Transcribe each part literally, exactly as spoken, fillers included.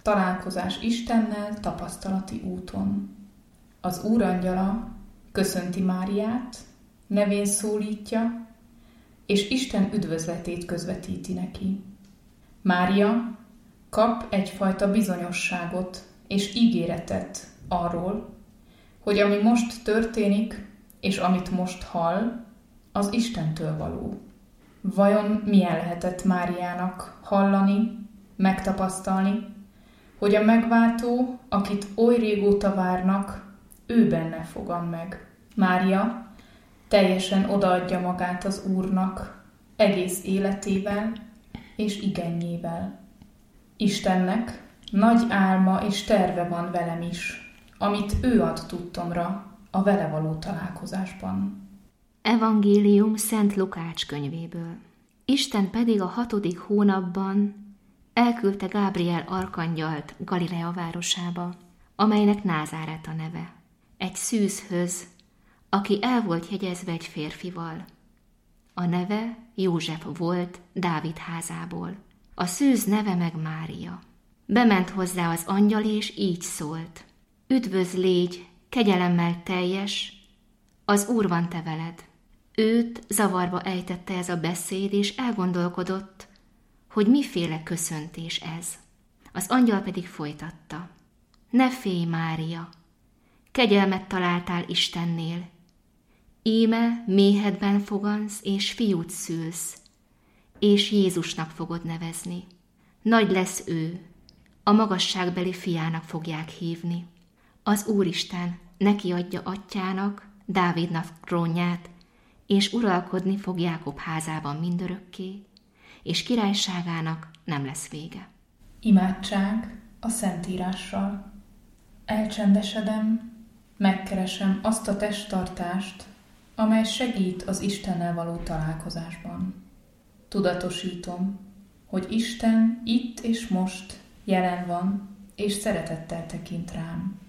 találkozás Istennel tapasztalati úton. Az Úr angyala köszönti Máriát, nevén szólítja, és Isten üdvözletét közvetíti neki. Mária kap egyfajta bizonyosságot és ígéretet arról, hogy ami most történik, és amit most hall, az Istentől való. Vajon milyen lehetett Máriának hallani, megtapasztalni, hogy a megváltó, akit oly régóta várnak, ő benne fogad meg. Mária teljesen odaadja magát az Úrnak, egész életével és igennyével. Istennek nagy álma és terve van velem is, amit ő ad tudtomra a vele való találkozásban. Evangélium Szent Lukács könyvéből. Isten pedig a hatodik hónapban elküldte Gábriel arkangyalt Galilea városába, amelynek Názáret a neve, egy szűzhöz, aki el volt jegyezve egy férfival. A neve József volt Dávid házából. A szűz neve meg Mária. Bement hozzá az angyal, és így szólt: Üdvözl légy, kegyelemmel teljes, az Úr van te veled. Őt zavarba ejtette ez a beszéd, és elgondolkodott, hogy miféle köszöntés ez. Az angyal pedig folytatta: Ne félj, Mária, kegyelmet találtál Istennél. Íme méhedben fogansz, és fiút szülsz, és Jézusnak fogod nevezni. Nagy lesz ő, a magasságbeli fiának fogják hívni. Az Úristen neki adja atyának, Dávidnak trónját, és uralkodni fog Jákob házában mindörökké, és királyságának nem lesz vége. Imádság a Szentírással. Elcsendesedem, megkeresem azt a testtartást, amely segít az Istennel való találkozásban. Tudatosítom, hogy Isten itt és most jelen van, és szeretettel tekint rám.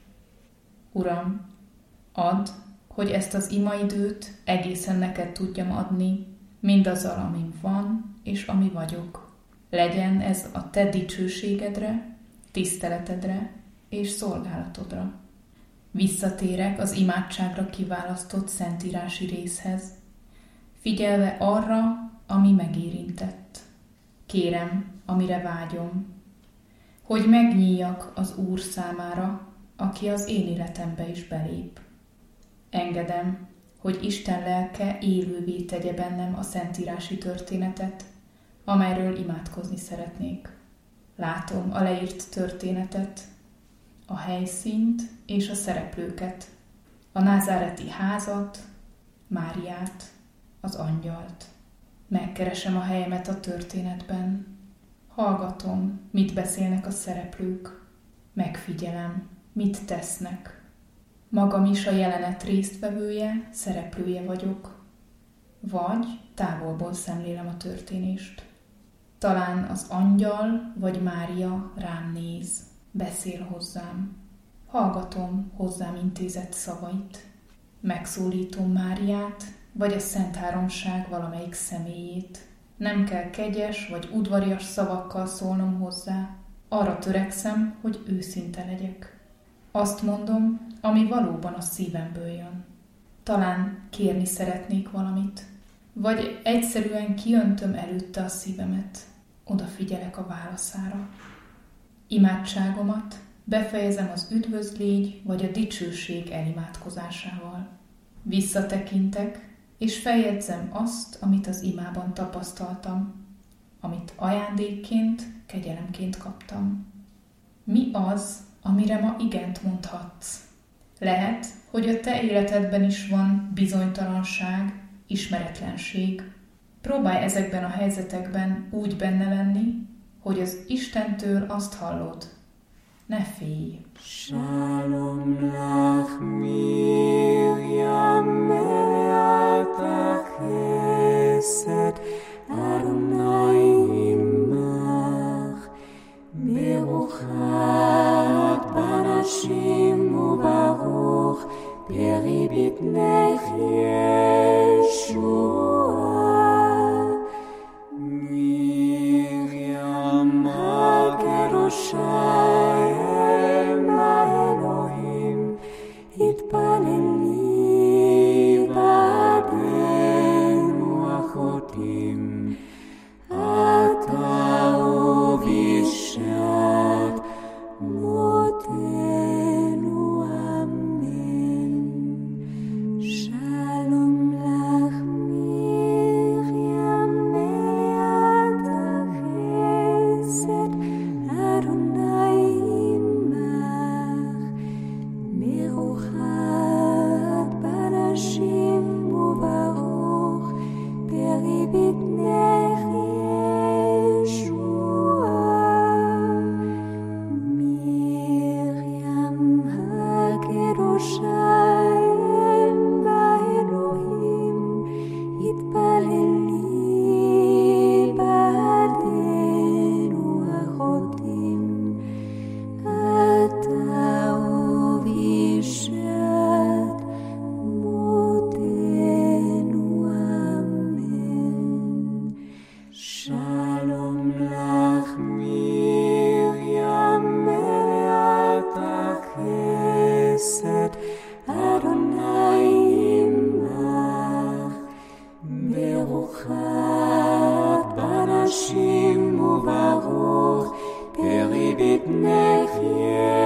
Uram, add, hogy ezt az imaidőt egészen neked tudjam adni, mindazzal, amim van, és ami vagyok. Legyen ez a te dicsőségedre, tiszteletedre és szolgálatodra. Visszatérek az imádságra kiválasztott szentírási részhez, figyelve arra, ami megérintett. Kérem, amire vágyom, hogy megnyíljak az Úr számára, aki az én életembe is belép. Engedem, hogy Isten lelke élővé tegye bennem a szentírási történetet, amelyről imádkozni szeretnék. Látom a leírt történetet, a helyszínt és a szereplőket, a názáreti házat, Máriát, az angyalt. Megkeresem a helyemet a történetben. Hallgatom, mit beszélnek a szereplők. Megfigyelem, mit tesznek. Magam is a jelenet résztvevője, szereplője vagyok. Vagy távolból szemlélem a történést. Talán az angyal vagy Mária rám néz, beszél hozzám. Hallgatom hozzám intézett szavait. Megszólítom Máriát, vagy a Szent Háromság valamelyik személyét. Nem kell kegyes vagy udvarias szavakkal szólnom hozzá. Arra törekszem, hogy őszinte legyek. Azt mondom, ami valóban a szívemből jön. Talán kérni szeretnék valamit, vagy egyszerűen kiöntöm előtte a szívemet. Odafigyelek a válaszára. Imádságomat befejezem az üdvözlégy vagy a dicsőség elimádkozásával. Visszatekintek, és feljegyzem azt, amit az imában tapasztaltam, amit ajándékként, kegyelemként kaptam. Mi az, amire ma igent mondhatsz? Lehet, hogy a te életedben is van bizonytalanság, ismeretlenség. Próbálj ezekben a helyzetekben úgy benne lenni, hogy az Istentől azt hallod. Ne félj! Shalom lach Miriam meleata chesed Adonai imach Beruchat banashim ubaruch Beribit nech Yeshua Miriam ha-kedosha bibnech